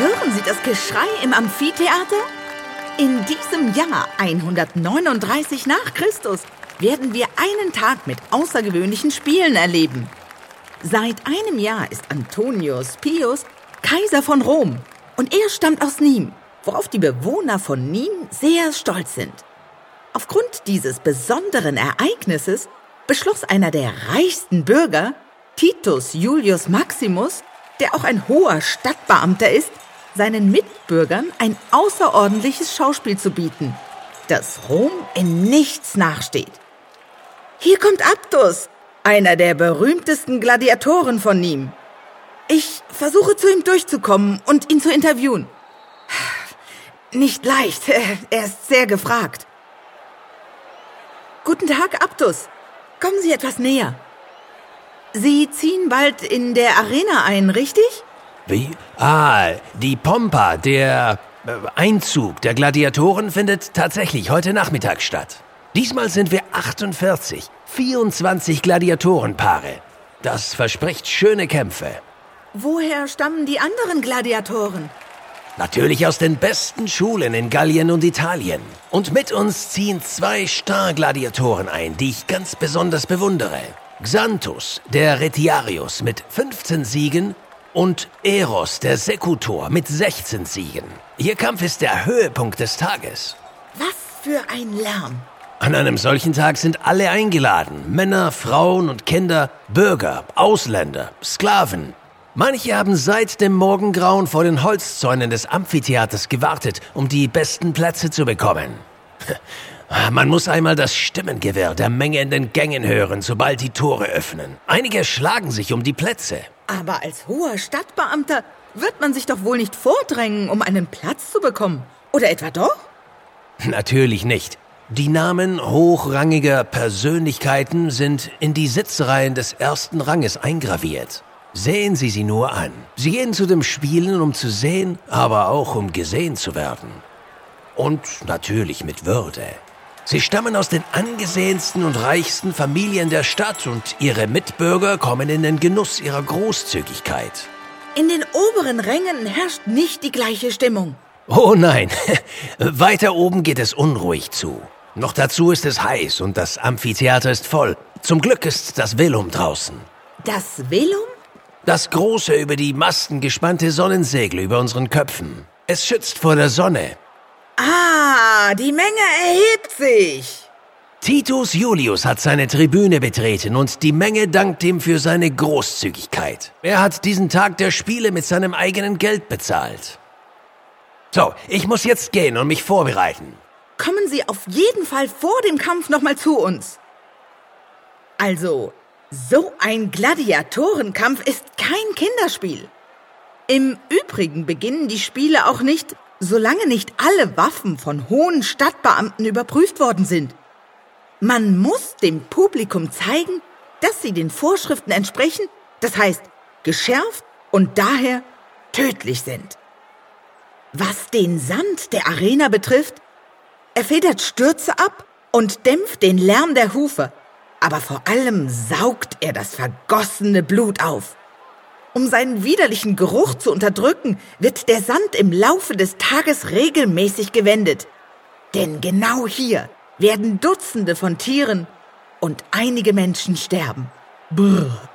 Hören Sie das Geschrei im Amphitheater? In diesem Jahr 139 nach Christus werden wir einen Tag mit außergewöhnlichen Spielen erleben. Seit einem Jahr ist Antonius Pius Kaiser von Rom und er stammt aus Nîmes, worauf die Bewohner von Nîmes sehr stolz sind. Aufgrund dieses besonderen Ereignisses beschloss einer der reichsten Bürger, Titus Iulius Maximus, der auch ein hoher Stadtbeamter ist, seinen Mitbürgern ein außerordentliches Schauspiel zu bieten, das Rom in nichts nachsteht. Hier kommt Abdus, einer der berühmtesten Gladiatoren von Nîmes. Ich versuche zu ihm durchzukommen und ihn zu interviewen. Nicht leicht, er ist sehr gefragt. Guten Tag, Abdus. Kommen Sie etwas näher. Sie ziehen bald in der Arena ein, richtig? Wie? Die Pompa, der Einzug der Gladiatoren findet tatsächlich heute Nachmittag statt. Diesmal sind wir 24 Gladiatorenpaare. Das verspricht schöne Kämpfe. Woher stammen die anderen Gladiatoren? Natürlich aus den besten Schulen in Gallien und Italien. Und mit uns ziehen 2 Star-Gladiatoren ein, die ich ganz besonders bewundere. Xanthus, der Retiarius mit 15 Siegen und Eros, der Sekutor mit 16 Siegen. Ihr Kampf ist der Höhepunkt des Tages. Was für ein Lärm! An einem solchen Tag sind alle eingeladen. Männer, Frauen und Kinder, Bürger, Ausländer, Sklaven. Manche haben seit dem Morgengrauen vor den Holzzäunen des Amphitheaters gewartet, um die besten Plätze zu bekommen. Man muss einmal das Stimmengewirr der Menge in den Gängen hören, sobald die Tore öffnen. Einige schlagen sich um die Plätze. Aber als hoher Stadtbeamter wird man sich doch wohl nicht vordrängen, um einen Platz zu bekommen. Oder etwa doch? Natürlich nicht. Die Namen hochrangiger Persönlichkeiten sind in die Sitzreihen des ersten Ranges eingraviert. Sehen Sie sie nur an. Sie gehen zu dem Spielen, um zu sehen, aber auch um gesehen zu werden. Und natürlich mit Würde. Sie stammen aus den angesehensten und reichsten Familien der Stadt und ihre Mitbürger kommen in den Genuss ihrer Großzügigkeit. In den oberen Rängen herrscht nicht die gleiche Stimmung. Oh nein, weiter oben geht es unruhig zu. Noch dazu ist es heiß und das Amphitheater ist voll. Zum Glück ist das Velum draußen. Das Velum? Das große, über die Masten gespannte Sonnensegel über unseren Köpfen. Es schützt vor der Sonne. Ah, die Menge erhebt sich. Titus Iulius hat seine Tribüne betreten und die Menge dankt ihm für seine Großzügigkeit. Er hat diesen Tag der Spiele mit seinem eigenen Geld bezahlt. So, ich muss jetzt gehen und mich vorbereiten. Kommen Sie auf jeden Fall vor dem Kampf nochmal zu uns. Also, so ein Gladiatorenkampf ist kein Kinderspiel. Im Übrigen beginnen die Spiele auch nicht, solange nicht alle Waffen von hohen Stadtbeamten überprüft worden sind. Man muss dem Publikum zeigen, dass sie den Vorschriften entsprechen, das heißt geschärft und daher tödlich sind. Was den Sand der Arena betrifft, er federt Stürze ab und dämpft den Lärm der Hufe, aber vor allem saugt er das vergossene Blut auf. Um seinen widerlichen Geruch zu unterdrücken, wird der Sand im Laufe des Tages regelmäßig gewendet. Denn genau hier werden Dutzende von Tieren und einige Menschen sterben. Brrr.